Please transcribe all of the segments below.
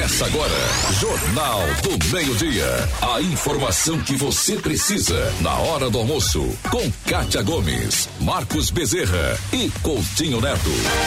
Começa agora, Jornal do Meio-Dia. A informação que você precisa na hora do almoço. Com Kátia Gomes, Marcos Bezerra e Coutinho Neto.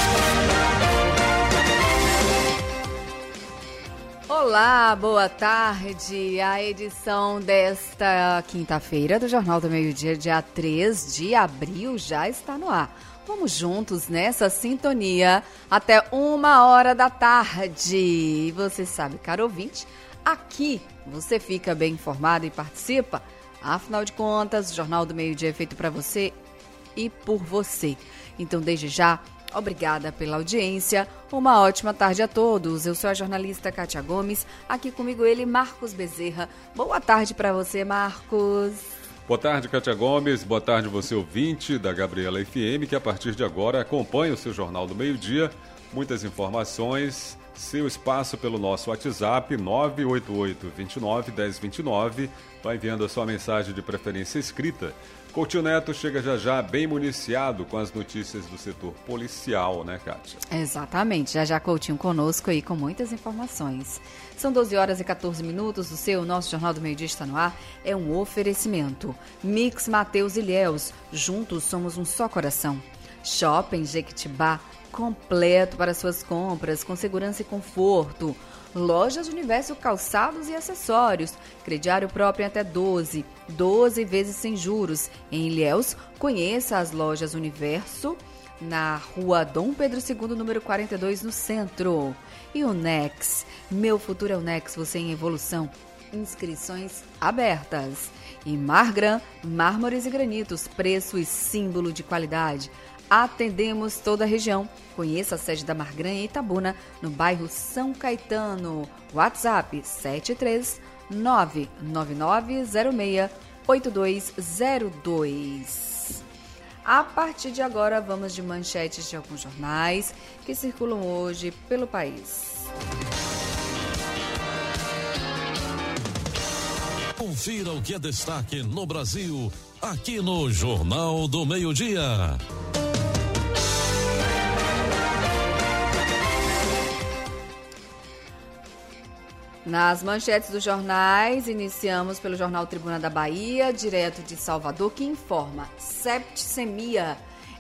Olá, boa tarde. A edição desta quinta-feira do Jornal do Meio-Dia, dia 3 de abril, já está no ar. Vamos juntos nessa sintonia até 1h da tarde. E você sabe, caro ouvinte, aqui você fica bem informado e participa. Afinal de contas, o Jornal do Meio-Dia é feito para você e por você. Então, desde já, obrigada pela audiência. Uma ótima tarde a todos. Eu sou a jornalista Kátia Gomes. Aqui comigo ele, Marcos Bezerra. Boa tarde para você, Marcos. Boa tarde, Kátia Gomes. Boa tarde, você ouvinte da Gabriela FM, que a partir de agora acompanha o seu Jornal do Meio-Dia. Muitas informações, seu espaço pelo nosso WhatsApp, 988-29-1029. Vai enviando a sua mensagem de preferência escrita. Coutinho Neto chega já bem municiado com as notícias do setor policial, né, Kátia? Exatamente, já Coutinho conosco aí com muitas informações. São 12h14, nosso Jornal do Meio-Dia está no ar, é um oferecimento. Mix Mateus Ilhéus, juntos somos um só coração. Shopping Jequitibá, completo para suas compras, com segurança e conforto. Lojas Universo Calçados e Acessórios, crediário próprio em até 12 vezes sem juros. Em Ilhéus, conheça as lojas Universo, na rua Dom Pedro II, número 42, no centro. E o Nex, meu futuro é o Nex, você em evolução. Inscrições abertas. E Margran, mármores e granitos, preço e símbolo de qualidade. Atendemos toda a região. Conheça a sede da Margran em Itabuna, no bairro São Caetano. WhatsApp 73999068202. A partir de agora, vamos de manchetes de alguns jornais que circulam hoje pelo país. Confira o que é destaque no Brasil, aqui no Jornal do Meio-Dia. Nas manchetes dos jornais, iniciamos pelo jornal Tribuna da Bahia, direto de Salvador, que informa: septicemia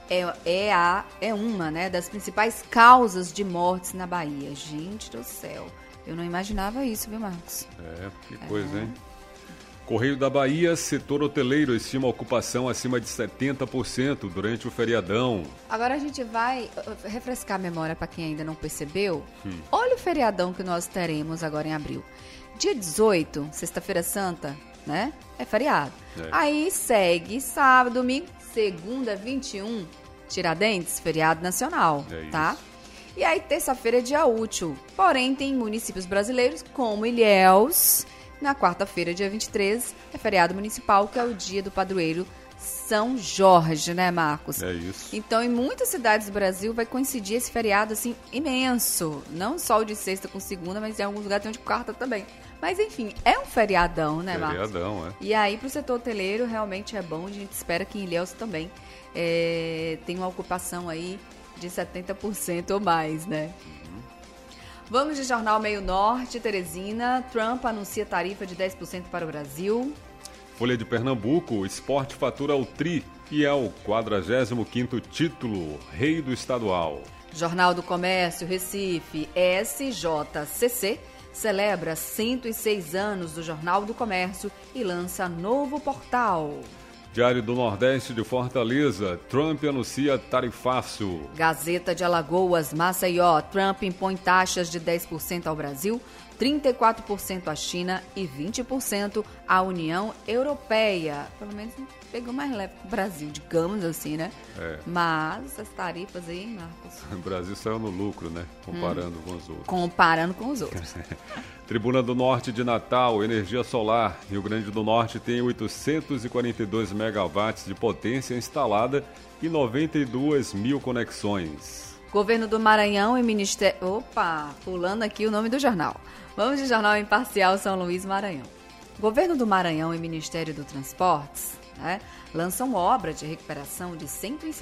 é uma, né, das principais causas de mortes na Bahia. Gente do céu, eu não imaginava isso, viu, Marcos? Que coisa, hein? Correio da Bahia, setor hoteleiro estima ocupação acima de 70% durante o feriadão. Agora a gente vai refrescar a memória para quem ainda não percebeu. Olha o feriadão que nós teremos agora em abril. Dia 18, sexta-feira santa, né? É feriado. Aí segue sábado, domingo, segunda, 21, Tiradentes, feriado nacional, tá? E aí terça-feira é dia útil. Porém, tem municípios brasileiros como Ilhéus. Na quarta-feira, dia 23, é feriado municipal, que é o dia do padroeiro São Jorge, né, Marcos? É isso. Então, em muitas cidades do Brasil vai coincidir esse feriado, assim, imenso. Não só o de sexta com segunda, mas em alguns lugares tem o de quarta também. Mas, enfim, é um feriadão, né, Marcos? Feriadão, E aí, pro setor hoteleiro, realmente é bom. A gente espera que em Ilhéus também tenha uma ocupação aí de 70% ou mais, né? Vamos de Jornal Meio Norte, Teresina. Trump anuncia tarifa de 10% para o Brasil. Folha de Pernambuco, o esporte fatura o tri e é o 45º título, rei do estadual. Jornal do Comércio, Recife, SJCC, celebra 106 anos do Jornal do Comércio e lança novo portal. Diário do Nordeste de Fortaleza, Trump anuncia tarifaço. Gazeta de Alagoas, Maceió, Trump impõe taxas de 10% ao Brasil, 34% à China e 20% à União Europeia. Pelo menos pegou mais leve que o Brasil, digamos assim, né? Mas as tarifas aí, Marcos... O Brasil saiu no lucro, né? Comparando com os outros. Comparando com os outros. Tribuna do Norte de Natal, energia solar. Rio Grande do Norte tem 842 megawatts de potência instalada e 92 mil conexões. Governo do Maranhão e Ministério... Opa, pulando aqui o nome do jornal. Vamos de Jornal Imparcial São Luís, Maranhão. Governo do Maranhão e Ministério do Transportes, né, lançam obra de recuperação de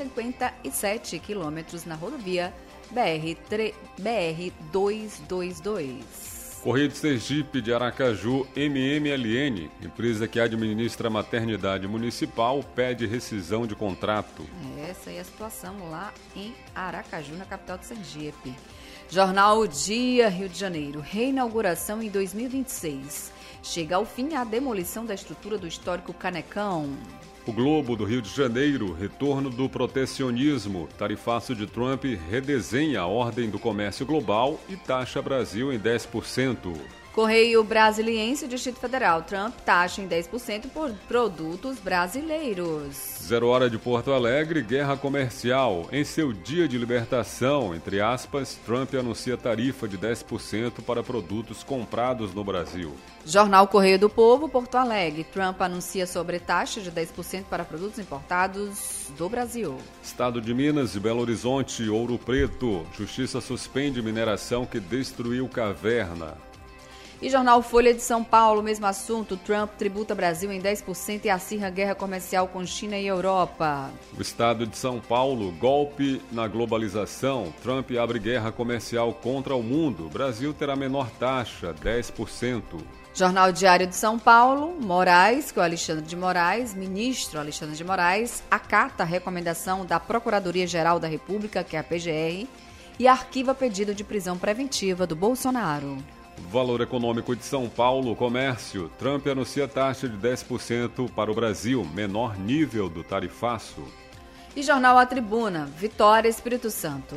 157 quilômetros na rodovia BR-222. Correio de Sergipe de Aracaju, MMLN, empresa que administra a maternidade municipal, pede rescisão de contrato. Essa é a situação lá em Aracaju, na capital de Sergipe. Jornal Dia, Rio de Janeiro. Reinauguração em 2026. Chega ao fim a demolição da estrutura do histórico Canecão. O Globo do Rio de Janeiro, retorno do protecionismo. Tarifaço de Trump redesenha a ordem do comércio global e taxa Brasil em 10%. Correio Brasiliense, Distrito Federal. Trump taxa em 10% por produtos brasileiros. 0 hora de Porto Alegre, guerra comercial. Em seu dia de libertação, entre aspas, Trump anuncia tarifa de 10% para produtos comprados no Brasil. Jornal Correio do Povo, Porto Alegre. Trump anuncia sobretaxa de 10% para produtos importados do Brasil. Estado de Minas e Belo Horizonte, Ouro Preto. Justiça suspende mineração que destruiu caverna. E Jornal Folha de São Paulo, mesmo assunto. Trump tributa Brasil em 10% e acirra guerra comercial com China e Europa. O Estado de São Paulo, golpe na globalização. Trump abre guerra comercial contra o mundo. Brasil terá menor taxa, 10%. Jornal Diário de São Paulo, Moraes, que é o Alexandre de Moraes, ministro Alexandre de Moraes, acata a recomendação da Procuradoria-Geral da República, que é a PGR, e arquiva pedido de prisão preventiva do Bolsonaro. Valor Econômico de São Paulo, comércio. Trump anuncia taxa de 10% para o Brasil, menor nível do tarifaço. E Jornal A Tribuna, Vitória, Espírito Santo.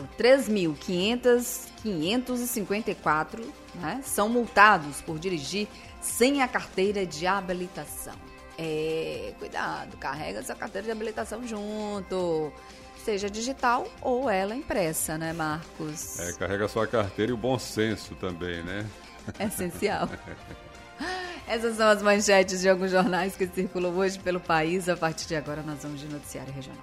3.554 são multados por dirigir sem a carteira de habilitação. Cuidado, carrega essa carteira de habilitação junto. Seja digital ou ela impressa, né, Marcos? Carrega sua carteira e o bom senso também, né? É essencial. Essas são as manchetes de alguns jornais que circulam hoje pelo país. A partir de agora, nós vamos de noticiário regional.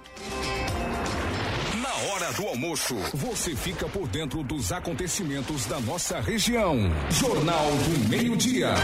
Na hora do almoço, você fica por dentro dos acontecimentos da nossa região. Jornal do Meio-Dia.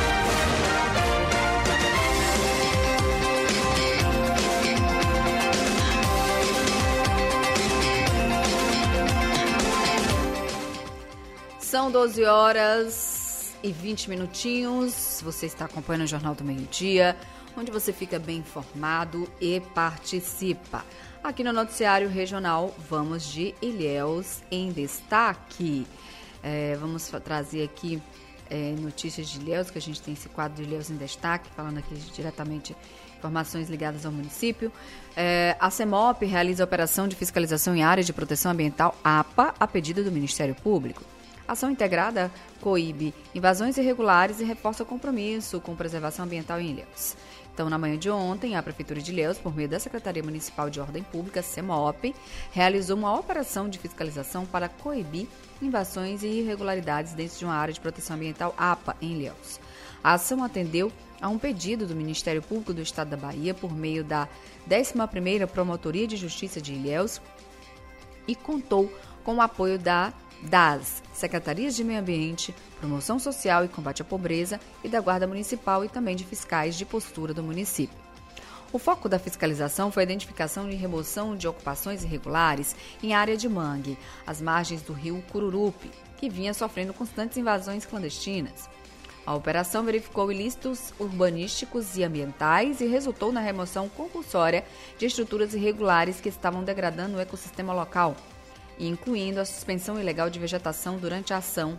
São 12 horas e 20 minutinhos. Você está acompanhando o Jornal do Meio-Dia, onde você fica bem informado e participa. Aqui no Noticiário Regional, vamos de Ilhéus em destaque. Vamos trazer aqui notícias de Ilhéus, que a gente tem esse quadro de Ilhéus em destaque, falando aqui diretamente informações ligadas ao município. A CEMOP realiza a operação de fiscalização em áreas de proteção ambiental, APA, a pedido do Ministério Público. A ação integrada coíbe invasões irregulares e reforça o compromisso com preservação ambiental em Ilhéus. Então, na manhã de ontem, a Prefeitura de Ilhéus, por meio da Secretaria Municipal de Ordem Pública, CEMOP, realizou uma operação de fiscalização para coibir invasões e irregularidades dentro de uma área de proteção ambiental, APA, em Ilhéus. A ação atendeu a um pedido do Ministério Público do Estado da Bahia por meio da 11ª Promotoria de Justiça de Ilhéus e contou com o apoio das Secretarias de Meio Ambiente, Promoção Social e Combate à Pobreza e da Guarda Municipal e também de fiscais de postura do município. O foco da fiscalização foi a identificação e remoção de ocupações irregulares em área de mangue, às margens do rio Cururupi, que vinha sofrendo constantes invasões clandestinas. A operação verificou ilícitos urbanísticos e ambientais e resultou na remoção compulsória de estruturas irregulares que estavam degradando o ecossistema local, incluindo a suspensão ilegal de vegetação durante a ação.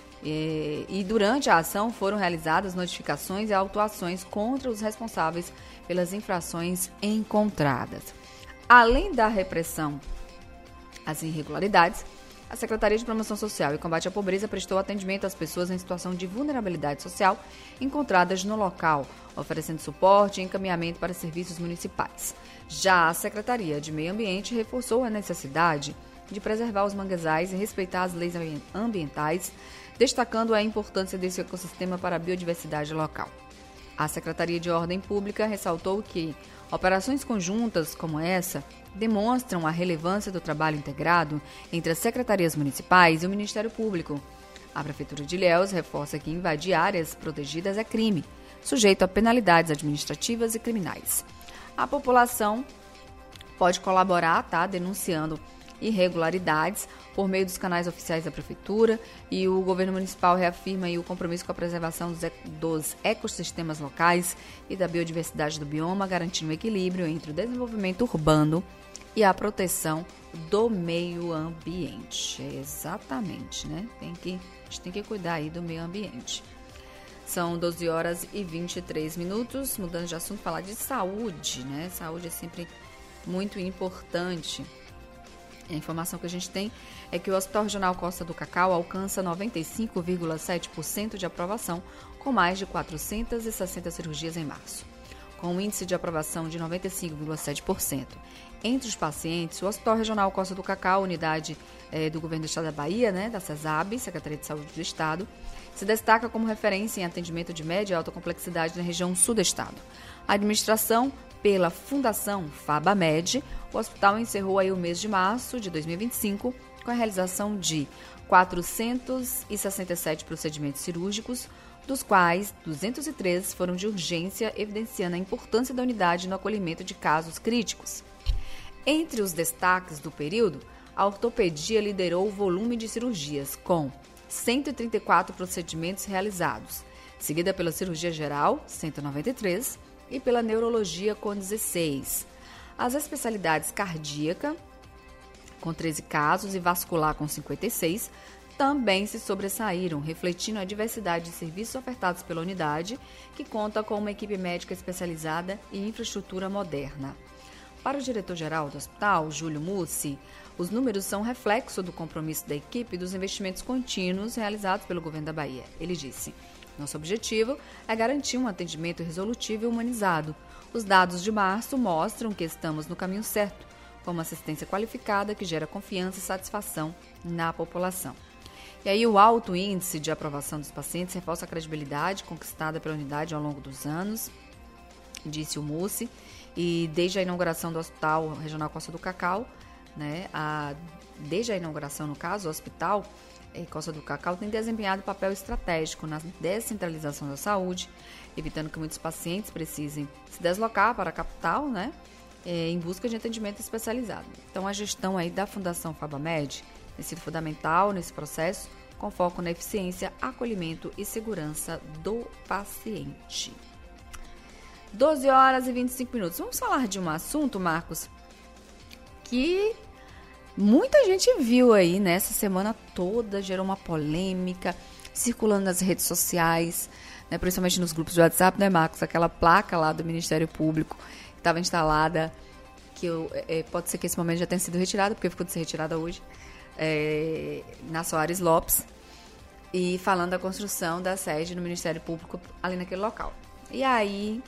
E durante a ação foram realizadas notificações e autuações contra os responsáveis pelas infrações encontradas. Além da repressão às irregularidades, a Secretaria de Promoção Social e Combate à Pobreza prestou atendimento às pessoas em situação de vulnerabilidade social encontradas no local, oferecendo suporte e encaminhamento para serviços municipais. Já a Secretaria de Meio Ambiente reforçou a necessidade de preservar os manguezais e respeitar as leis ambientais, destacando a importância desse ecossistema para a biodiversidade local. A Secretaria de Ordem Pública ressaltou que operações conjuntas como essa demonstram a relevância do trabalho integrado entre as secretarias municipais e o Ministério Público. A Prefeitura de Ilhéus reforça que invadir áreas protegidas é crime, sujeito a penalidades administrativas e criminais. A população pode colaborar, denunciando irregularidades por meio dos canais oficiais da Prefeitura, e o governo municipal reafirma aí o compromisso com a preservação dos ecossistemas locais e da biodiversidade do bioma, garantindo o equilíbrio entre o desenvolvimento urbano e a proteção do meio ambiente. Exatamente, né? A gente tem que cuidar aí do meio ambiente. São 12 horas e 23 minutos. Mudando de assunto, falar de saúde, né? Saúde é sempre muito importante. A informação que a gente tem é que o Hospital Regional Costa do Cacau alcança 95,7% de aprovação, com mais de 460 cirurgias em março. Com um índice de aprovação de 95,7%. Entre os pacientes, o Hospital Regional Costa do Cacau, unidade do Governo do Estado da Bahia, né, da CESAB, Secretaria de Saúde do Estado, se destaca como referência em atendimento de média e alta complexidade na região sul do Estado. A administração pela Fundação FabaMed, o hospital encerrou aí o mês de março de 2025 com a realização de 467 procedimentos cirúrgicos, dos quais 203 foram de urgência, evidenciando a importância da unidade no acolhimento de casos críticos. Entre os destaques do período, a ortopedia liderou o volume de cirurgias, com 134 procedimentos realizados, seguida pela cirurgia geral, 193, e pela neurologia, com 16. As especialidades cardíaca, com 13 casos, e vascular, com 56, também se sobressaíram, refletindo a diversidade de serviços ofertados pela unidade, que conta com uma equipe médica especializada e infraestrutura moderna. Para o diretor-geral do hospital, Júlio Mussi, os números são reflexo do compromisso da equipe e dos investimentos contínuos realizados pelo governo da Bahia. Ele disse: nosso objetivo é garantir um atendimento resolutivo e humanizado. Os dados de março mostram que estamos no caminho certo, com uma assistência qualificada que gera confiança e satisfação na população. E aí o alto índice de aprovação dos pacientes reforça a credibilidade conquistada pela unidade ao longo dos anos, disse o Mussi, e desde a inauguração do Hospital Regional Costa do Cacau, né, desde a inauguração, no caso, o Hospital Costa do Cacau tem desempenhado papel estratégico na descentralização da saúde, evitando que muitos pacientes precisem se deslocar para a capital, né, em busca de atendimento especializado. Então, a gestão aí da Fundação FabaMed tem sido fundamental nesse processo, com foco na eficiência, acolhimento e segurança do paciente. 12 horas e 25 minutos. Vamos falar de um assunto, Marcos, que muita gente viu aí nessa semana toda, gerou uma polêmica, circulando nas redes sociais, né, principalmente nos grupos de WhatsApp, né, Marcos? Aquela placa lá do Ministério Público que estava instalada, que pode ser que esse momento já tenha sido retirado, porque ficou de ser retirada hoje, na Soares Lopes, e falando da construção da sede no Ministério Público ali naquele local. E aí,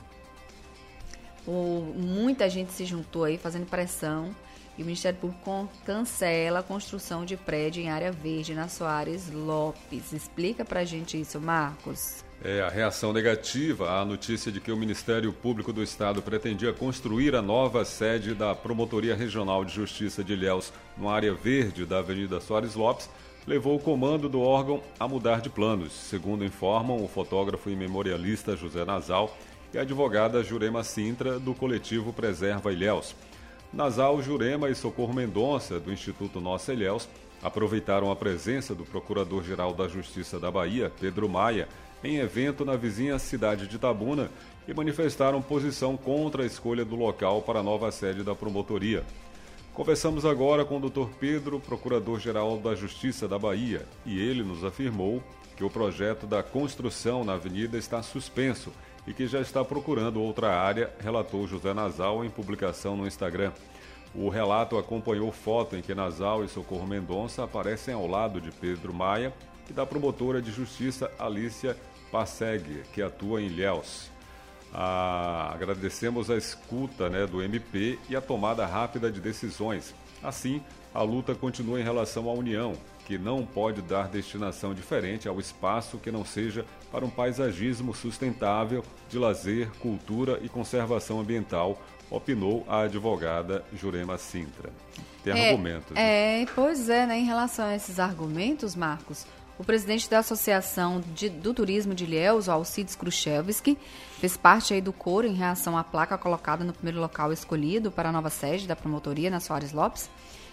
muita gente se juntou aí fazendo pressão, e o Ministério Público cancela a construção de prédio em área verde na Soares Lopes. Explica pra gente isso, Marcos. A reação negativa à notícia de que o Ministério Público do Estado pretendia construir a nova sede da Promotoria Regional de Justiça de Ilhéus numa área verde da Avenida Soares Lopes levou o comando do órgão a mudar de planos, segundo informam o fotógrafo e memorialista José Nasal e a advogada Jurema Sintra, do coletivo Preserva Ilhéus. Nasal, Jurema e Socorro Mendonça, do Instituto Nossa Ilhéus, aproveitaram a presença do Procurador-Geral da Justiça da Bahia, Pedro Maia, em evento na vizinha cidade de Itabuna e manifestaram posição contra a escolha do local para a nova sede da promotoria. Conversamos agora com o Dr. Pedro, Procurador-Geral da Justiça da Bahia, e ele nos afirmou que o projeto da construção na avenida está suspenso e que já está procurando outra área, relatou José Nasal em publicação no Instagram. O relato acompanhou foto em que Nasal e Socorro Mendonça aparecem ao lado de Pedro Maia e da promotora de justiça Alicia Passeg, que atua em Ilhéus. Agradecemos a escuta, do MP e a tomada rápida de decisões. Assim, a luta continua em relação à União, que não pode dar destinação diferente ao espaço que não seja para um paisagismo sustentável de lazer, cultura e conservação ambiental, opinou a advogada Jurema Sintra. Tem argumentos. Pois é, em relação a esses argumentos, Marcos, o presidente da Associação do Turismo de Ilhéus, o Alcides Khrushchevsky, fez parte aí do coro em reação à placa colocada no primeiro local escolhido para a nova sede da promotoria na Soares Lopes.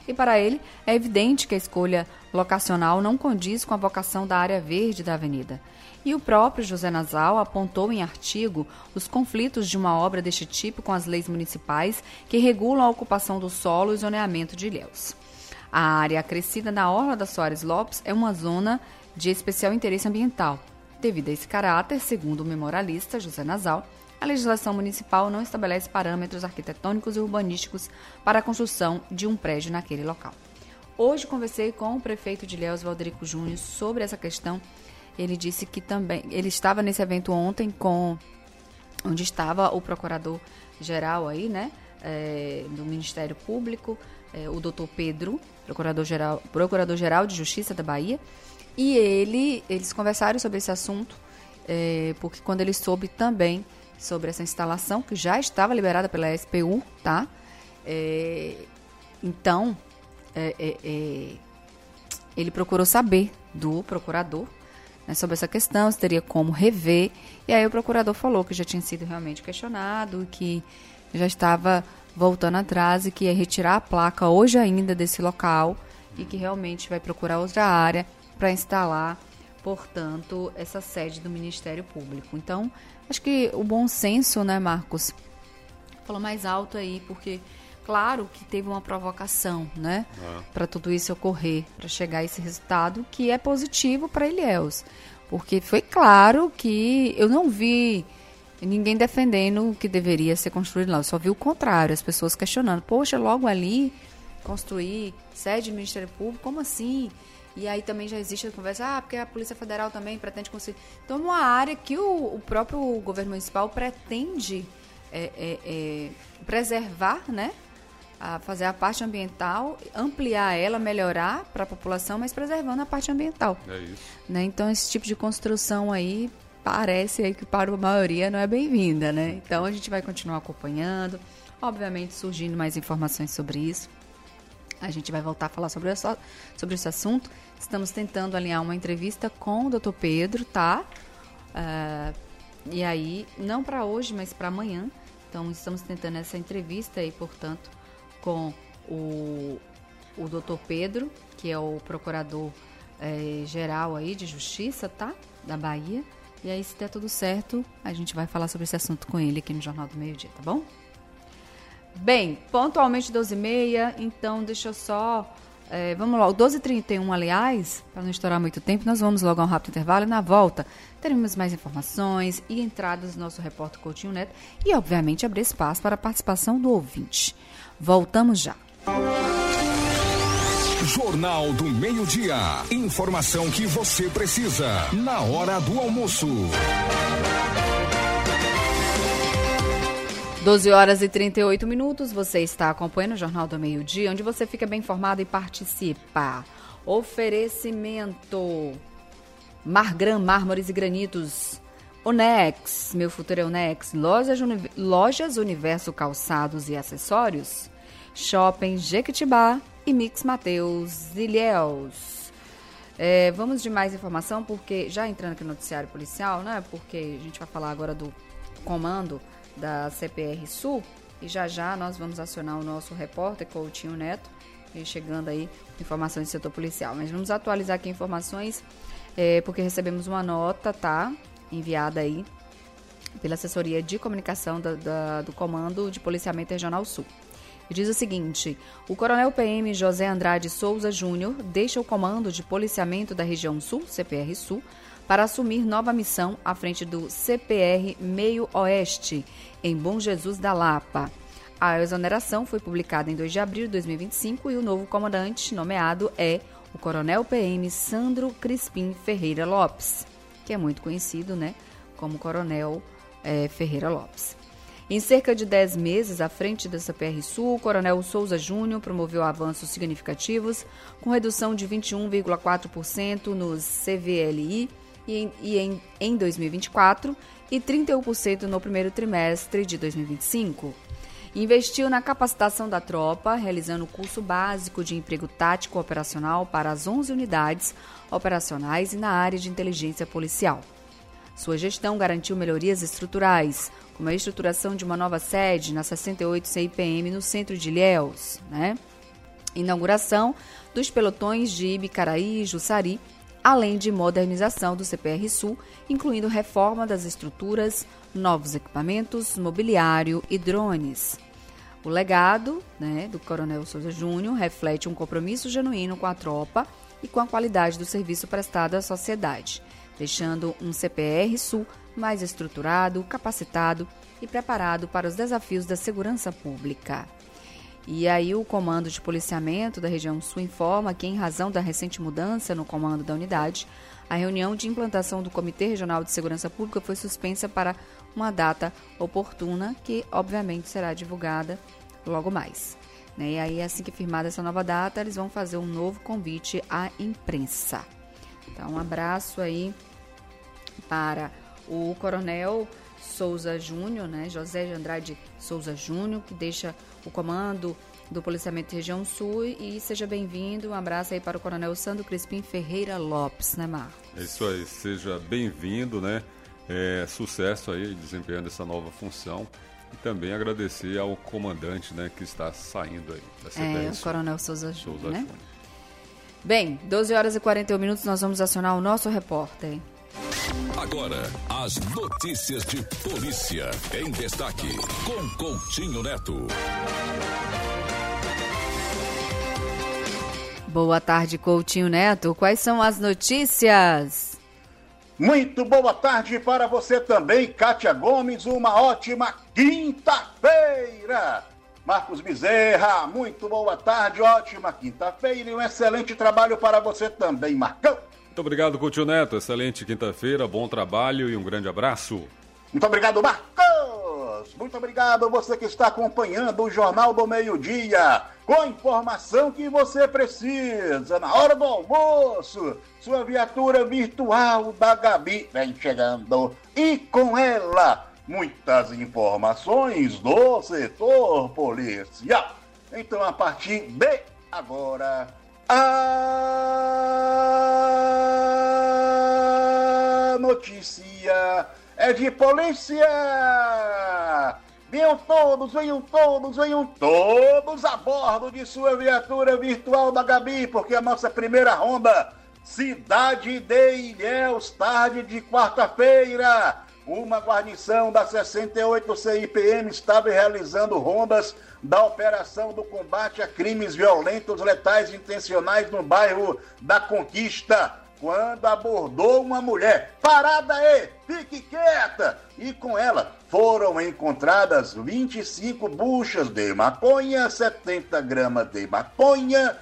E para ele, é evidente que a escolha locacional não condiz com a vocação da área verde da avenida. E o próprio José Nasal apontou em artigo os conflitos de uma obra deste tipo com as leis municipais que regulam a ocupação do solo e zoneamento de Ilhéus. A área acrescida na orla da Soares Lopes é uma zona de especial interesse ambiental. Devido a esse caráter, segundo o memorialista José Nasal, a legislação municipal não estabelece parâmetros arquitetônicos e urbanísticos para a construção de um prédio naquele local. Hoje conversei com o prefeito de Ilhéus, Valderico Júnior, sobre essa questão. Ele disse que também ele estava nesse evento ontem onde estava o procurador-geral aí, né, do Ministério Público, o doutor Pedro, procurador-geral de Justiça da Bahia, e eles conversaram sobre esse assunto, porque quando ele soube também sobre essa instalação, que já estava liberada pela SPU, tá? Então, ele procurou saber do procurador, né, sobre essa questão, se teria como rever, e aí o procurador falou que já tinha sido realmente questionado, que já estava voltando atrás e que ia retirar a placa hoje ainda desse local e que realmente vai procurar outra área para instalar, portanto, essa sede do Ministério Público. Então, acho que o bom senso, né, Marcos, falou mais alto aí, porque claro que teve uma provocação, né, para tudo isso ocorrer, para chegar a esse resultado que é positivo para Ilhéus, porque foi claro que eu não vi ninguém defendendo que deveria ser construído lá, eu só vi o contrário, as pessoas questionando, poxa, logo ali construir sede do Ministério Público, como assim? E aí também já existe a conversa, porque a Polícia Federal também pretende construir. Então, uma área que o próprio governo municipal pretende preservar, né? A fazer a parte ambiental, ampliar ela, melhorar para a população, mas preservando a parte ambiental. É isso. Né? Então, esse tipo de construção aí parece aí que para a maioria não é bem-vinda, né? Então, a gente vai continuar acompanhando, obviamente surgindo mais informações sobre isso. A gente vai voltar a falar sobre esse assunto. Estamos tentando alinhar uma entrevista com o Dr. Pedro, tá? E aí, não para hoje, mas para amanhã. Então, estamos tentando essa entrevista aí, portanto, com o Dr. Pedro, que é o procurador geral aí de Justiça, tá? Da Bahia. E aí, se der tudo certo, a gente vai falar sobre esse assunto com ele aqui no Jornal do Meio-Dia, tá bom? Bem, pontualmente 12h30, então deixa eu só... vamos logo, 12h31, aliás, para não estourar muito tempo, nós vamos logo a um rápido intervalo e na volta teremos mais informações e entradas do nosso repórter Coutinho Neto e, obviamente, abrir espaço para a participação do ouvinte. Voltamos já. Jornal do Meio-Dia. Informação que você precisa na hora do almoço. 12h38, você está acompanhando o Jornal do Meio-Dia, onde você fica bem informado e participa. Oferecimento Margran, Mármores e Granitos. Onex, meu futuro é Onex. Lojas Universo Calçados e Acessórios. Shopping Jequitibá e Mix Mateus Ilhéus. Vamos de mais informação, porque já entrando aqui no noticiário policial, né? Porque a gente vai falar agora do comando da CPR Sul, e já nós vamos acionar o nosso repórter Coutinho Neto, e chegando aí informações do setor policial. Mas vamos atualizar aqui informações, porque recebemos uma nota, tá? Enviada aí pela assessoria de comunicação do Comando de Policiamento Regional Sul. E diz o seguinte: o coronel PM José Andrade Souza Júnior deixa o Comando de Policiamento da Região Sul, CPR Sul, para assumir nova missão à frente do CPR Meio Oeste, em Bom Jesus da Lapa. A exoneração foi publicada em 2 de abril de 2025 e o novo comandante nomeado é o coronel PM Sandro Crispim Ferreira Lopes, que é muito conhecido, né, como Coronel Ferreira Lopes. Em cerca de 10 meses à frente da CPR Sul, o coronel Souza Júnior promoveu avanços significativos, com redução de 21,4% nos CVLI em 2024 e 31% no primeiro trimestre de 2025. Investiu na capacitação da tropa, realizando o curso básico de emprego tático operacional para as 11 unidades operacionais e na área de inteligência policial. Sua gestão garantiu melhorias estruturais, como a estruturação de uma nova sede na 68 CIPM no centro de Ilhéus, né? inauguração dos pelotões de Ibicaraí e Jussari, além de modernização do CPR Sul, incluindo reforma das estruturas, novos equipamentos, mobiliário e drones. O legado, do Coronel Souza Júnior reflete um compromisso genuíno com a tropa e com a qualidade do serviço prestado à sociedade, deixando um CPR Sul mais estruturado, capacitado e preparado para os desafios da segurança pública. E aí o Comando de Policiamento da Região Sul informa que, em razão da recente mudança no comando da unidade, a reunião de implantação do Comitê Regional de Segurança Pública foi suspensa para uma data oportuna, que obviamente será divulgada logo mais. E aí, assim que firmada essa nova data, eles vão fazer um novo convite à imprensa. Então, um abraço aí para o Coronel Souza Júnior, José de Andrade Souza Júnior, que deixa o comando do Policiamento Região Sul, e seja bem-vindo. Um abraço aí para o Coronel Sandro Crispim Ferreira Lopes, Marcos? É isso aí, seja bem-vindo, sucesso aí desempenhando essa nova função, e também agradecer ao comandante, que está saindo aí da CPR o Coronel Souza Júnior, Bem, 12 horas e 41 minutos, nós vamos acionar o nosso repórter. Agora, as notícias de polícia em destaque, com Coutinho Neto. Boa tarde, Coutinho Neto. Quais são as notícias? Muito boa tarde para você também, Kátia Gomes. Uma ótima quinta-feira. Marcos Bezerra, muito boa tarde, ótima quinta-feira e um excelente trabalho para você também, Marcão. Muito obrigado, Coutinho Neto. Excelente quinta-feira, bom trabalho e um grande abraço. Muito obrigado, Marcos. Muito obrigado você que está acompanhando o Jornal do Meio-Dia, com a informação que você precisa na hora do almoço. Sua viatura virtual da Gabi vem chegando e com ela muitas informações do setor policial. Então, a partir de agora, a notícia é de polícia. Venham todos a bordo de sua viatura virtual da Gabi, porque a nossa primeira ronda, Cidade de Ilhéus, tarde de quarta-feira. Uma guarnição da 68 CIPM estava realizando rondas da operação do combate a crimes violentos, letais e intencionais no bairro da Conquista, quando abordou uma mulher. Parada aí, fique quieta! E com ela foram encontradas 25 buchas de maconha, 70 gramas de maconha,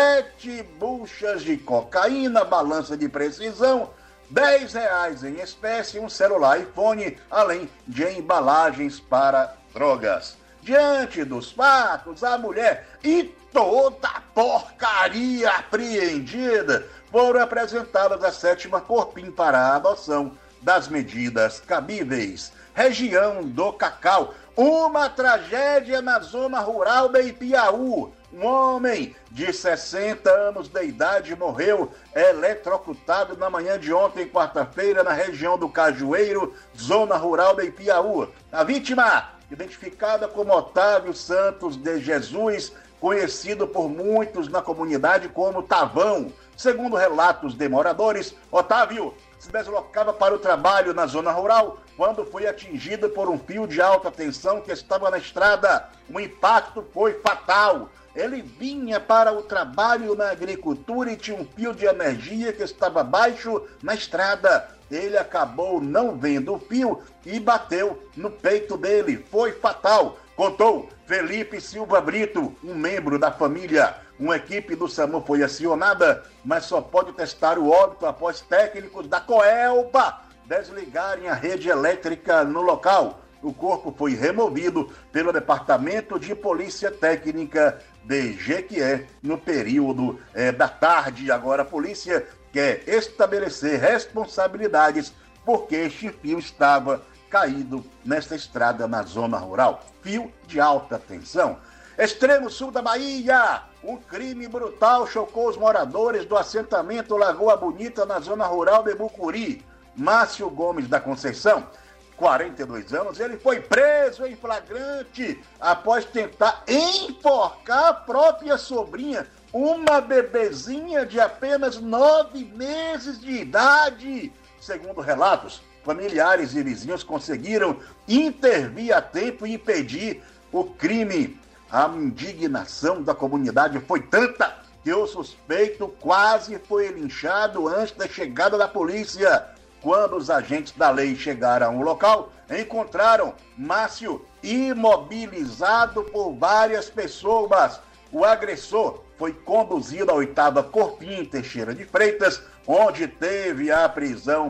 7 buchas de cocaína, balança de precisão, R$10 em espécie, um celular iPhone, além de embalagens para drogas. Diante dos fatos, a mulher e toda a porcaria apreendida foram apresentadas à 7ª Corpim para a adoção das medidas cabíveis. Região do Cacau, uma tragédia na zona rural de Ipiaú. Um homem de 60 anos de idade morreu eletrocutado na manhã de ontem, quarta-feira, na região do Cajueiro, zona rural de Ipiaú. A vítima, identificada como Otávio Santos de Jesus, conhecido por muitos na comunidade como Tavão. Segundo relatos de moradores, Otávio se deslocava para o trabalho na zona rural quando foi atingido por um fio de alta tensão que estava na estrada. O impacto foi fatal. Ele vinha para o trabalho na agricultura e tinha um fio de energia que estava baixo na estrada. Ele acabou não vendo o fio e bateu no peito dele. Foi fatal, contou Felipe Silva Brito, um membro da família. Uma equipe do SAMU foi acionada, mas só pode testar o óbito após técnicos da Coelba desligarem a rede elétrica no local. O corpo foi removido pelo Departamento de Polícia Técnica de Jequié no período da tarde. Agora a polícia quer estabelecer responsabilidades porque este fio estava caído nesta estrada na zona rural. Fio de alta tensão. Extremo sul da Bahia, um crime brutal chocou os moradores do assentamento Lagoa Bonita na zona rural de Bucuri. Márcio Gomes da Conceição. 42 anos, ele foi preso em flagrante após tentar enforcar a própria sobrinha, uma bebezinha de apenas 9 meses de idade. Segundo relatos, familiares e vizinhos conseguiram intervir a tempo e impedir o crime. A indignação da comunidade foi tanta que o suspeito quase foi linchado antes da chegada da polícia. Quando os agentes da lei chegaram ao local, encontraram Márcio imobilizado por várias pessoas. O agressor foi conduzido à 8ª Corpim Teixeira de Freitas, onde teve a prisão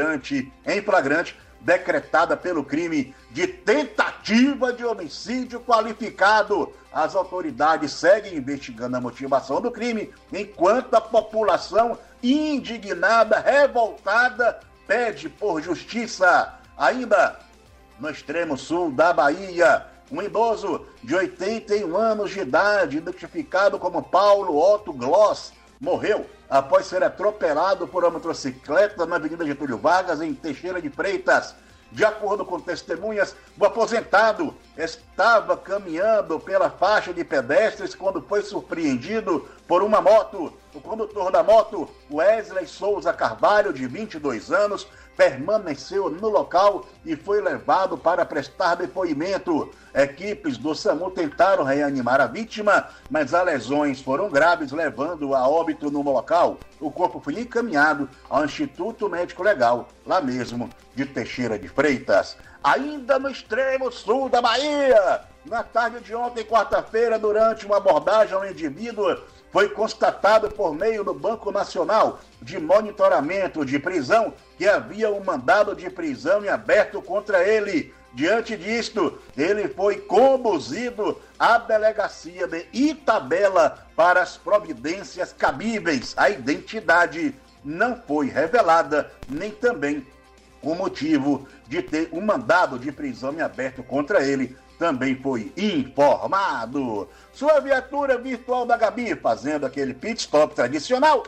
em flagrante decretada pelo crime de tentativa de homicídio qualificado. As autoridades seguem investigando a motivação do crime, enquanto a população indignada, revoltada, pede por justiça. Ainda no extremo sul da Bahia, um idoso de 81 anos de idade, identificado como Paulo Otto Gloss, morreu após ser atropelado por uma motocicleta na Avenida Getúlio Vargas, em Teixeira de Freitas. De acordo com testemunhas, o aposentado estava caminhando pela faixa de pedestres quando foi surpreendido por uma moto. O condutor da moto, Wesley Souza Carvalho, de 22 anos, permaneceu no local e foi levado para prestar depoimento. Equipes do SAMU tentaram reanimar a vítima, mas as lesões foram graves, levando-o a óbito no local. O corpo foi encaminhado ao Instituto Médico Legal, lá mesmo de Teixeira de Freitas. Ainda no extremo sul da Bahia, na tarde de ontem, quarta-feira, durante uma abordagem ao indivíduo, foi constatado por meio do Banco Nacional de Monitoramento de Prisão que havia um mandado de prisão em aberto contra ele. Diante disto, ele foi conduzido à delegacia de Itabela para as providências cabíveis. A identidade não foi revelada, nem também o motivo de ter um mandado de prisão em aberto contra ele também foi informado. Sua viatura virtual da Gabi, fazendo aquele pit stop tradicional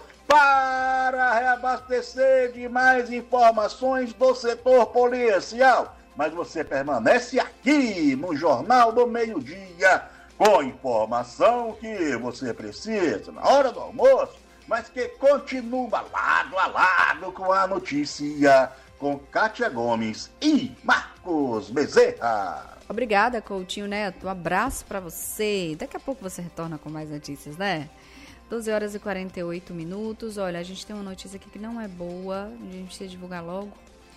para reabastecer de mais informações do setor policial. Mas você permanece aqui no Jornal do Meio-Dia com informação que você precisa na hora do almoço, mas que continua lado a lado com a notícia, com Kátia Gomes e Marcos Bezerra. Obrigada, Coutinho Neto. Um abraço para você. Daqui a pouco você retorna com mais notícias, né? 12 horas e 48 minutos. Olha, a gente tem uma notícia aqui que não é boa. A gente precisa divulgar logo.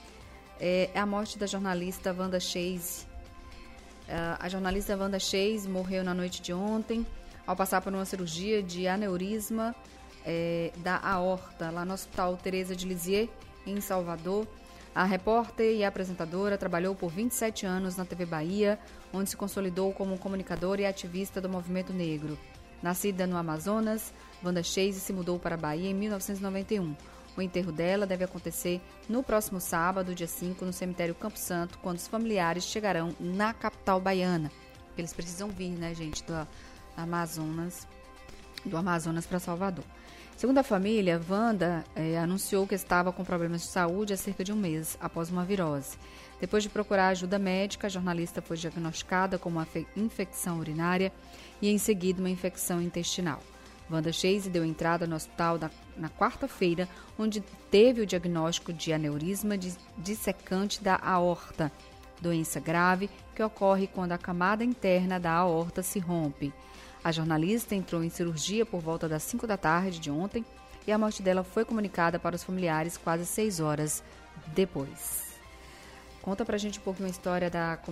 É a morte da jornalista Wanda Chase. A jornalista Wanda Chase morreu na noite de ontem ao passar por uma cirurgia de aneurisma da aorta, lá no Hospital Teresa de Lisieux, em Salvador. A repórter e apresentadora trabalhou por 27 anos na TV Bahia, onde se consolidou como comunicadora e ativista do movimento negro. Nascida no Amazonas, Wanda Chase se mudou para a Bahia em 1991. O enterro dela deve acontecer no próximo sábado, dia 5, no cemitério Campo Santo, quando os familiares chegarão na capital baiana. Eles precisam vir, né, gente, do Amazonas para Salvador. Segundo a família, Wanda anunciou que estava com problemas de saúde há cerca de um mês, após uma virose. Depois de procurar ajuda médica, a jornalista foi diagnosticada com uma infecção urinária e, em seguida, uma infecção intestinal. Wanda Chase deu entrada no hospital na quarta-feira, onde teve o diagnóstico de aneurisma dissecante da aorta, doença grave que ocorre quando a camada interna da aorta se rompe. A jornalista entrou em cirurgia por volta das 5 da tarde de ontem e a morte dela foi comunicada para os familiares quase 6 horas depois. Conta pra gente um pouquinho a história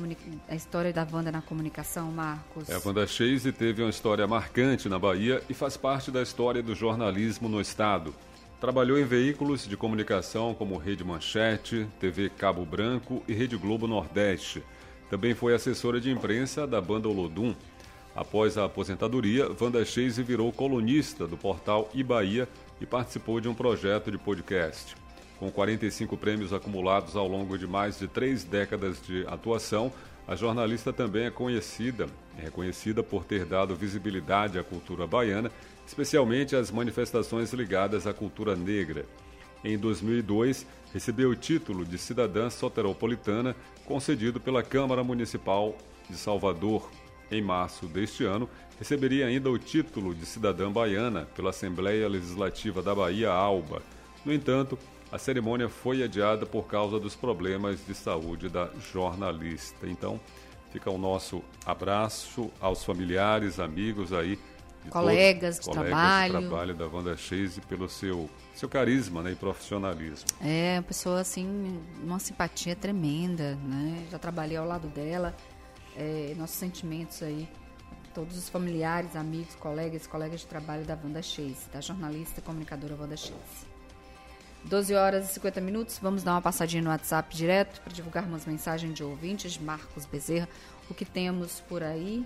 da Wanda na comunicação, Marcos. A Wanda Chase teve uma história marcante na Bahia e faz parte da história do jornalismo no estado. Trabalhou em veículos de comunicação como Rede Manchete, TV Cabo Branco e Rede Globo Nordeste. Também foi assessora de imprensa da banda Olodum. Após a aposentadoria, Wanda Chase virou colunista do portal iBahia e participou de um projeto de podcast. Com 45 prêmios acumulados ao longo de mais de 3 décadas de atuação, a jornalista também é reconhecida por ter dado visibilidade à cultura baiana, especialmente às manifestações ligadas à cultura negra. Em 2002, recebeu o título de cidadã soteropolitana concedido pela Câmara Municipal de Salvador. Em março deste ano, receberia ainda o título de cidadã baiana pela Assembleia Legislativa da Bahia, ALBA. No entanto, a cerimônia foi adiada por causa dos problemas de saúde da jornalista. Então, fica o nosso abraço aos familiares, amigos aí, colegas de trabalho da Wanda Chase pelo seu carisma, né, e profissionalismo. É, uma pessoa assim, uma simpatia tremenda, né? Já trabalhei ao lado dela. Nossos sentimentos aí, todos os familiares, amigos, colegas de trabalho da Wanda Chase, da jornalista e comunicadora Wanda Chase. 12 horas e 50 minutos, vamos dar uma passadinha no WhatsApp direto para divulgar umas mensagens de ouvintes. Marcos Bezerra, o que temos por aí?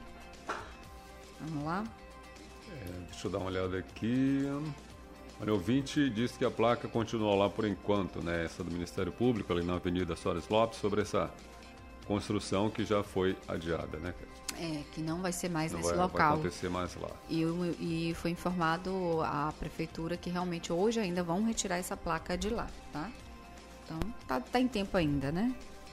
Vamos lá. Deixa eu dar uma olhada aqui. O ouvinte disse que a placa continua lá por enquanto, né? Essa do Ministério Público, ali na Avenida Soares Lopes, sobre essa construção que já foi adiada, né? Que não vai ser mais nesse local. Vai acontecer mais lá. E foi informado a prefeitura que realmente hoje ainda vão retirar essa placa de lá, tá? Então, tá em tempo ainda, né?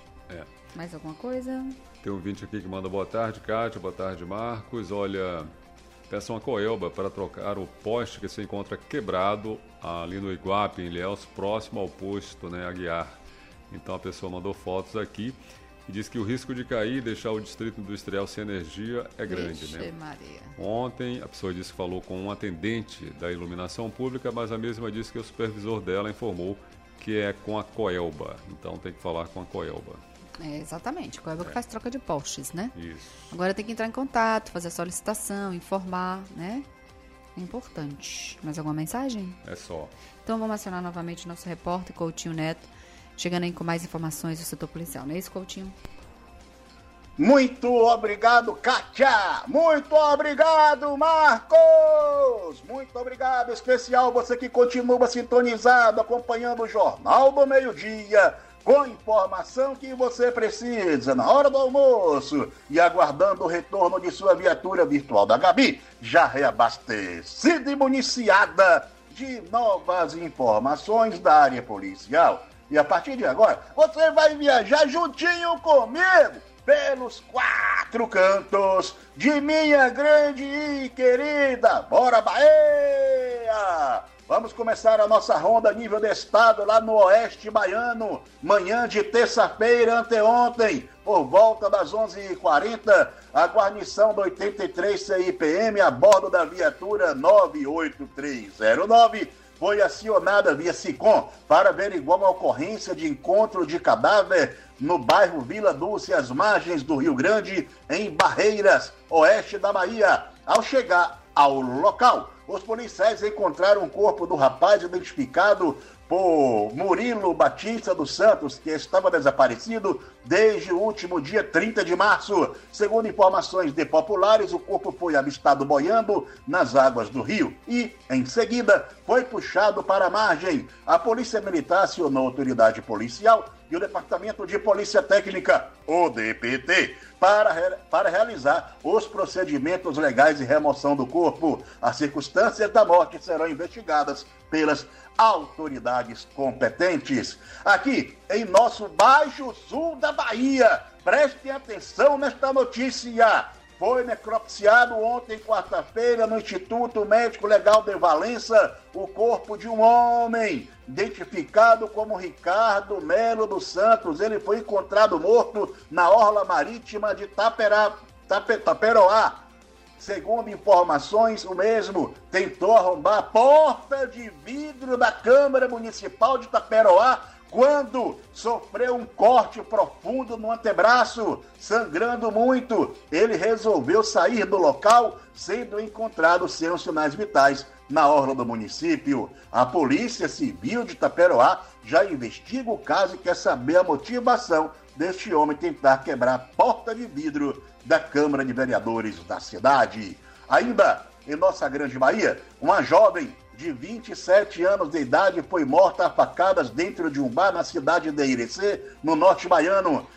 Mais alguma coisa? Tem um ouvinte aqui que manda boa tarde, Kátia, boa tarde, Marcos. Olha, peçam a Coelba para trocar o poste que se encontra quebrado ali no Iguape, em Ilhéus, próximo ao posto, né, Aguiar. Então a pessoa mandou fotos aqui e diz que o risco de cair e deixar o distrito industrial sem energia é grande. Vixe, né? Maria. Ontem a pessoa disse que falou com um atendente da iluminação pública, mas a mesma disse que o supervisor dela informou que é com a Coelba. Então tem que falar com a Coelba. Exatamente, a Coelba que faz troca de postes, né? Isso. Agora tem que entrar em contato, fazer a solicitação, informar, né? É importante. Mais alguma mensagem? É só. Então vamos acionar novamente o nosso repórter Coutinho Neto, chegando aí com mais informações do setor policial. Não é isso, Coutinho? Muito obrigado, Kátia! Muito obrigado, Marcos! Muito obrigado, especial você que continua sintonizado, acompanhando o Jornal do Meio-Dia, com informação que você precisa na hora do almoço e aguardando o retorno de sua viatura virtual da Gabi, já reabastecida e municiada de novas informações da área policial. E a partir de agora, você vai viajar juntinho comigo pelos 4 cantos de minha grande e querida Bora Bahia! Vamos começar a nossa ronda a nível de estado lá no Oeste Baiano, manhã de terça-feira, anteontem, por volta das 11h40, a guarnição do 83 CIPM a bordo da viatura 98309 foi acionada via SICOM para averiguar uma ocorrência de encontro de cadáver no bairro Vila Dulce, às margens do Rio Grande, em Barreiras, oeste da Bahia. Ao chegar ao local, os policiais encontraram o corpo do rapaz identificado por Murilo Batista dos Santos, que estava desaparecido desde o último dia 30 de março. Segundo informações de populares, o corpo foi avistado boiando nas águas do rio e, em seguida, foi puxado para a margem. A Polícia Militar acionou a autoridade policial e o Departamento de Polícia Técnica, o DPT, para realizar os procedimentos legais de remoção do corpo. As circunstâncias da morte serão investigadas pelas autoridades competentes. Aqui, em nosso Baixo Sul da Bahia, prestem atenção nesta notícia. Foi necropsiado ontem, quarta-feira, no Instituto Médico Legal de Valença, o corpo de um homem, identificado como Ricardo Melo dos Santos. Ele foi encontrado morto na orla marítima de Taperoá. Segundo informações, o mesmo tentou arrombar a porta de vidro da Câmara Municipal de Taperoá quando sofreu um corte profundo no antebraço, sangrando muito. Ele resolveu sair do local, sendo encontrado sem os sinais vitais na orla do município. A Polícia Civil de Taperoá já investiga o caso e quer saber a motivação deste homem tentar quebrar a porta de vidro da Câmara de Vereadores da cidade. Ainda em nossa Grande Bahia, uma jovem de 27 anos de idade foi morta a facadas dentro de um bar na cidade de Irecê, no norte baiano.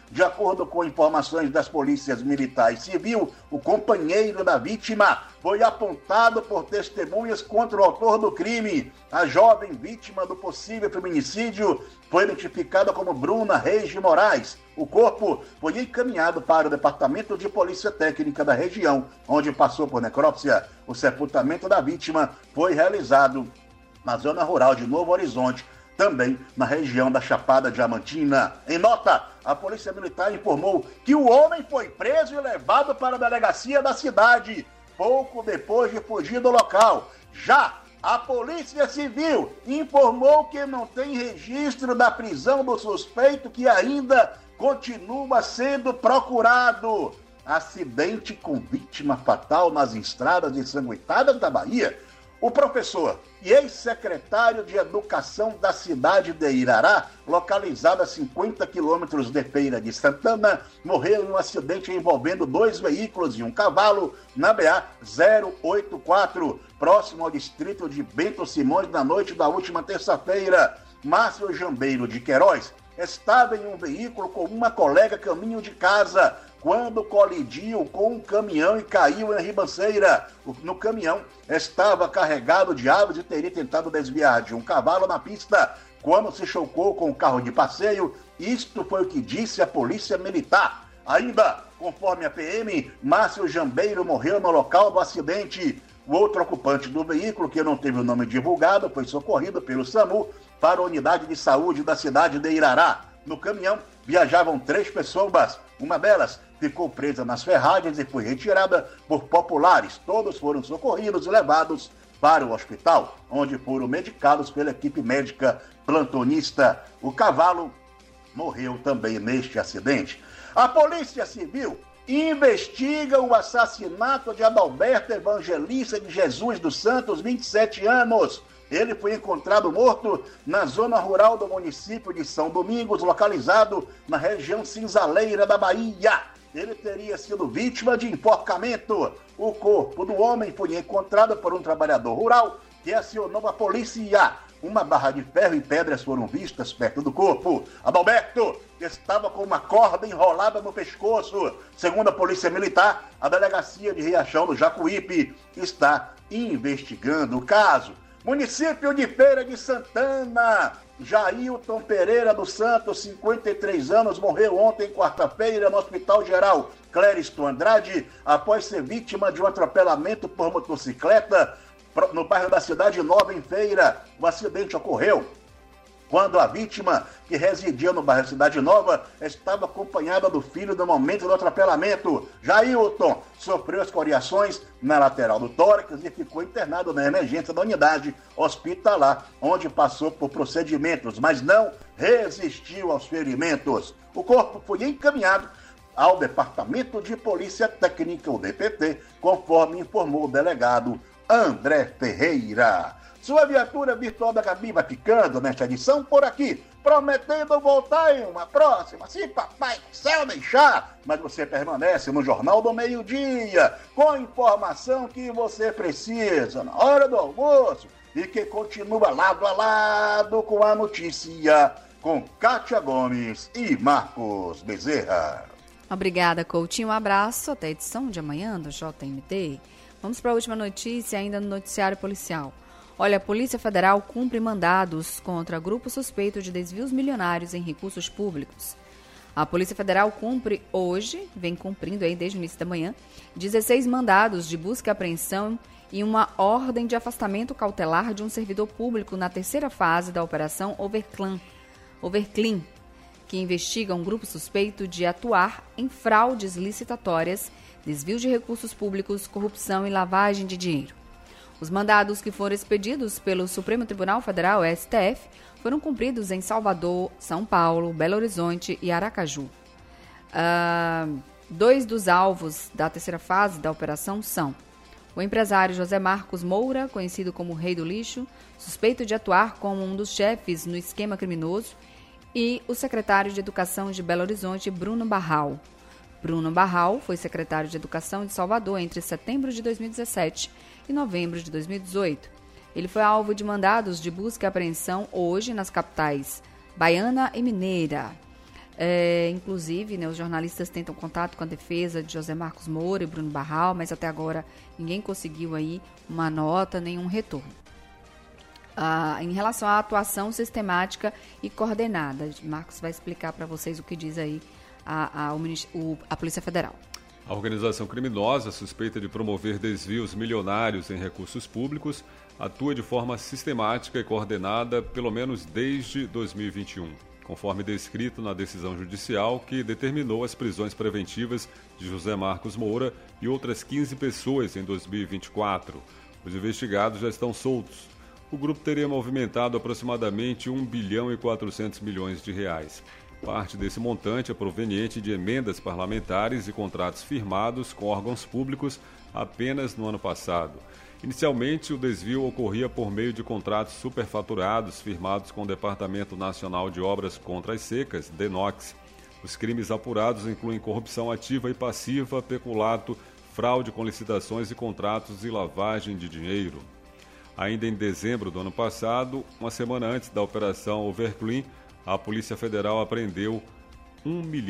De acordo com informações das polícias militar e civil, o companheiro da vítima foi apontado por testemunhas contra o autor do crime. A jovem vítima do possível feminicídio foi identificada como Bruna Reis de Moraes. O corpo foi encaminhado para o Departamento de Polícia Técnica da região, onde passou por necrópsia. O sepultamento da vítima foi realizado na zona rural de Novo Horizonte, também na região da Chapada Diamantina. Em nota, a Polícia Militar informou que o homem foi preso e levado para a delegacia da cidade, pouco depois de fugir do local. Já a Polícia Civil informou que não tem registro da prisão do suspeito, que ainda continua sendo procurado. Acidente com vítima fatal nas estradas ensanguentadas da Bahia. O professor e ex-secretário de Educação da cidade de Irará, localizada a 50 quilômetros de Feira de Santana, morreu em um acidente envolvendo 2 veículos e um cavalo na BA-084, próximo ao distrito de Bento Simões, na noite da última terça-feira. Márcio Jambeiro de Queiroz estava em um veículo com uma colega caminho de casa, quando colidiu com um caminhão e caiu em ribanceira. No caminhão estava carregado de aves e teria tentado desviar de um cavalo na pista quando se chocou com o carro de passeio. Isto foi o que disse a Polícia Militar. Ainda, conforme a PM, Márcio Jambeiro morreu no local do acidente. O outro ocupante do veículo, que não teve o nome divulgado, foi socorrido pelo SAMU para a unidade de saúde da cidade de Irará. No caminhão viajavam 3 pessoas. Uma delas ficou presa nas ferragens e foi retirada por populares. Todos foram socorridos e levados para o hospital, onde foram medicados pela equipe médica plantonista. O cavalo morreu também neste acidente. A Polícia Civil investiga o assassinato de Adalberto Evangelista de Jesus dos Santos, 27 anos. Ele foi encontrado morto na zona rural do município de São Domingos, localizado na região cinzaleira da Bahia. Ele teria sido vítima de enforcamento. O corpo do homem foi encontrado por um trabalhador rural que acionou a polícia. Uma barra de ferro e pedras foram vistas perto do corpo. Adalberto estava com uma corda enrolada no pescoço. Segundo a Polícia Militar, a delegacia de Riachão do Jacuípe está investigando o caso. Município de Feira de Santana, Jailton Pereira dos Santos, 53 anos, morreu ontem, quarta-feira, no Hospital Geral Clériston Andrade, após ser vítima de um atropelamento por motocicleta no bairro da Cidade Nova, em Feira. O acidente ocorreu quando a vítima, que residia no bairro Cidade Nova, estava acompanhada do filho no momento do atropelamento. Jailton sofreu escoriações na lateral do tórax e ficou internado na emergência da unidade hospitalar, onde passou por procedimentos, mas não resistiu aos ferimentos. O corpo foi encaminhado ao Departamento de Polícia Técnica, o DPT, conforme informou o delegado André Ferreira. Sua viatura virtual da Gabi vai ficando nesta edição por aqui, prometendo voltar em uma próxima, se papai do céu deixar. Mas você permanece no Jornal do Meio-Dia, com a informação que você precisa na hora do almoço e que continua lado a lado com a notícia, com Kátia Gomes e Marcos Bezerra. Obrigada, Coutinho. Um abraço. Até a edição de amanhã do JMT. Vamos para a última notícia, ainda no noticiário policial. Olha, a Polícia Federal cumpre mandados contra grupo suspeito de desvios milionários em recursos públicos. A Polícia Federal cumpre hoje, vem cumprindo aí desde o início da manhã, 16 mandados de busca e apreensão e uma ordem de afastamento cautelar de um servidor público na terceira fase da Operação Overclean, que investiga um grupo suspeito de atuar em fraudes licitatórias, desvio de recursos públicos, corrupção e lavagem de dinheiro. Os mandados que foram expedidos pelo Supremo Tribunal Federal, STF, foram cumpridos em Salvador, São Paulo, Belo Horizonte e Aracaju. 2 dos alvos da terceira fase da operação são o empresário José Marcos Moura, conhecido como Rei do Lixo, suspeito de atuar como um dos chefes no esquema criminoso, e o secretário de Educação de Belo Horizonte, Bruno Barral. Bruno Barral foi secretário de Educação de Salvador entre setembro de 2017 e novembro de 2018. Ele foi alvo de mandados de busca e apreensão hoje nas capitais Baiana e Mineira. Inclusive, né, os jornalistas tentam contato com a defesa de José Marcos Moura e Bruno Barral, mas até agora ninguém conseguiu aí uma nota, nenhum retorno. Em relação à atuação sistemática e coordenada, Marcos vai explicar para vocês o que diz aí a Polícia Federal. A organização criminosa, suspeita de promover desvios milionários em recursos públicos, atua de forma sistemática e coordenada pelo menos desde 2021, conforme descrito na decisão judicial que determinou as prisões preventivas de José Marcos Moura e outras 15 pessoas em 2024. Os investigados já estão soltos. O grupo teria movimentado aproximadamente 1 bilhão e 400 milhões de reais. Parte desse montante é proveniente de emendas parlamentares e contratos firmados com órgãos públicos apenas no ano passado. Inicialmente, o desvio ocorria por meio de contratos superfaturados firmados com o Departamento Nacional de Obras contra as Secas, DENOX. Os crimes apurados incluem corrupção ativa e passiva, peculato, fraude com licitações e contratos e lavagem de dinheiro. Ainda em dezembro do ano passado, uma semana antes da Operação Overclean, a Polícia Federal apreendeu R$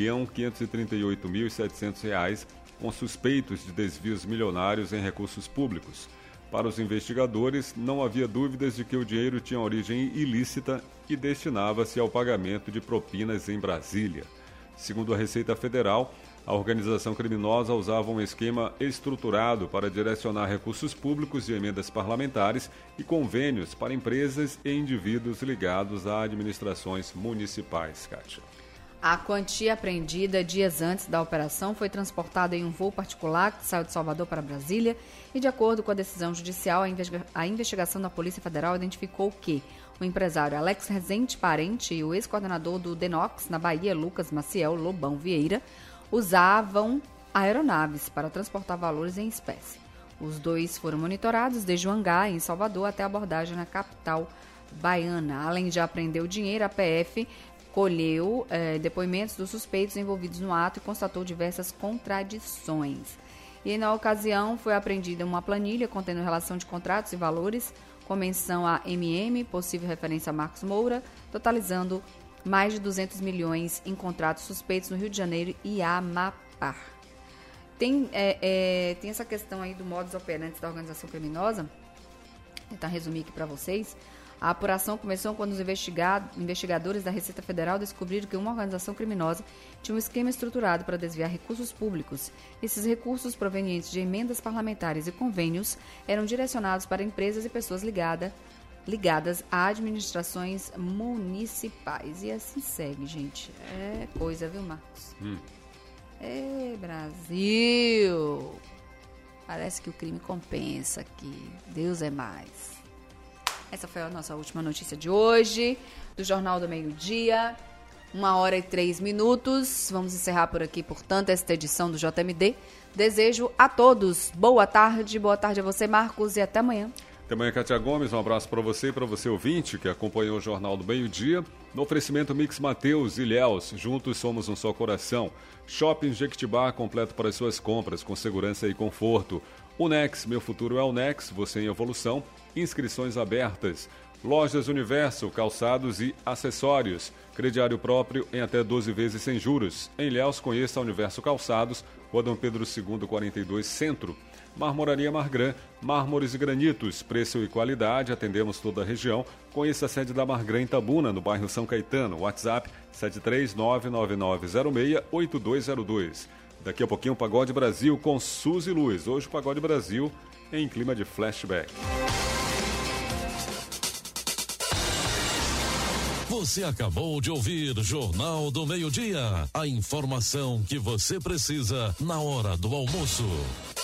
1.538.700 com suspeitos de desvios milionários em recursos públicos. Para os investigadores, não havia dúvidas de que o dinheiro tinha origem ilícita e destinava-se ao pagamento de propinas em Brasília. Segundo a Receita Federal, a organização criminosa usava um esquema estruturado para direcionar recursos públicos de emendas parlamentares e convênios para empresas e indivíduos ligados a administrações municipais. Kátia. A quantia apreendida dias antes da operação foi transportada em um voo particular que saiu de Salvador para Brasília e, de acordo com a decisão judicial, a investigação da Polícia Federal identificou que o empresário Alex Rezende Parente e o ex-coordenador do DENOX na Bahia, Lucas Maciel Lobão Vieira, usavam aeronaves para transportar valores em espécie. Os dois foram monitorados desde o hangar em Salvador até a abordagem na capital baiana. Além de apreender o dinheiro, a PF colheu depoimentos dos suspeitos envolvidos no ato e constatou diversas contradições. E na ocasião foi apreendida uma planilha contendo relação de contratos e valores com menção a MM, possível referência a Marcos Moura, totalizando mais de 200 milhões em contratos suspeitos no Rio de Janeiro e Amapá. Tem essa questão aí do modus operandi da organização criminosa. Vou tentar resumir aqui para vocês. A apuração começou quando os investigadores da Receita Federal descobriram que uma organização criminosa tinha um esquema estruturado para desviar recursos públicos. Esses recursos provenientes de emendas parlamentares e convênios eram direcionados para empresas e pessoas ligadas a administrações municipais. E assim segue, gente. É coisa, viu, Marcos? Brasil! Parece que o crime compensa aqui. Deus é mais. Essa foi a nossa última notícia de hoje, do Jornal do Meio-Dia. 1h03. Vamos encerrar por aqui, portanto, esta edição do JMD. Desejo a todos boa tarde a você, Marcos, e até amanhã. Até amanhã, Kátia Gomes. Um abraço para você e para você, ouvinte, que acompanhou o Jornal do Meio-Dia. No oferecimento Mix Mateus e Ilhéus, juntos somos um só coração. Shopping Jequitibá, completo para as suas compras, com segurança e conforto. Unex, meu futuro é Unex, você em evolução. Inscrições abertas. Lojas Universo, calçados e acessórios. Crediário próprio em até 12 vezes sem juros. Em Ilhéus, conheça a Universo Calçados, Rua Dom Pedro II, 42, Centro. Marmoraria Margran, mármores e granitos, preço e qualidade, atendemos toda a região. Conheça a sede da Margran em Tabuna, no bairro São Caetano. WhatsApp 73999068202. Daqui a pouquinho o Pagode Brasil com Suzy Luz. Hoje o Pagode Brasil em clima de flashback. Você acabou de ouvir Jornal do Meio-Dia. A informação que você precisa na hora do almoço.